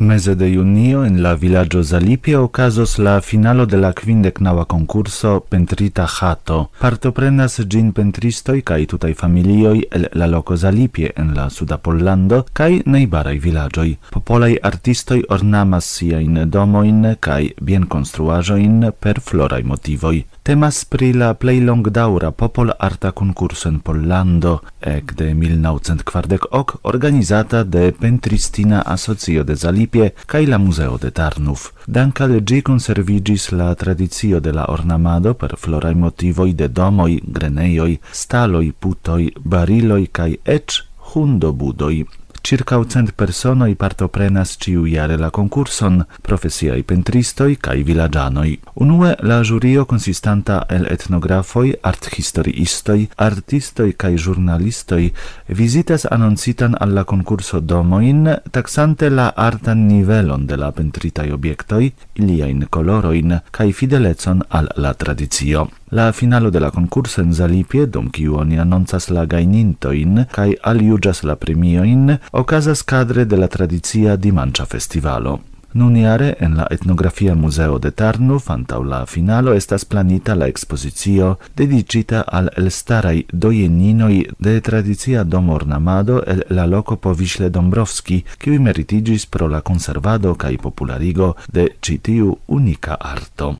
Meze de junio en la vilaĝo Zalipie okazos la finalo de la 50. konkurso Pentrita Hato. Partoprenas ĝin pentristoj kaj tutaj familioj el la loko Zalipie en la suda Pollando kaj najbaraj vilaĝoj. Popolaj artistoj ornamas siajn domojn kaj bienkonstruaĵojn per floraj motivoj. Temas pri la plej longdaŭra popol-arta konkurso en Pollando ekde 1940 organizata de Pentristina Asocio de Zalipie kaj la Muzeo de Tarnów. Dank al ĝi konserviĝis la tradicio de la ornamado per floraj motivoj de domoj, grenejoj, staloj, putoj, bariloj kaj eĉ hundobudoj. Circa 100 personoj partoprenas ĉiujare la konkurson, profesiaj pentristoj kaj vilaĝanoj. Unue la ĵurio konsistanta el etnografoj, arthistoriistoj, artistoj kaj ĵurnalistoj vizitas anoncitan al la konkurso domojn, taksante la artan nivelon de la pentritaj objektoj, iliajn kolorojn kaj fidelecon al la tradicio. La finalo de la konkurso en Zalipie, dum kiu oni anoncas la gajnintojn kaj aljuĝas la premiojn, okazas kadre de la tradicia dimanĉa festivalo. Nunjare en la etnografia muzeo de Tarnów antaŭ la finalo estas planita la ekspozicio dediĉita al elstaraj dojeninoj de tradicia domornamado el la loko Powiśle Dąbrowski, kiuj meritiĝis pro la konservado kaj popularigo de ĉi tiu unika arto.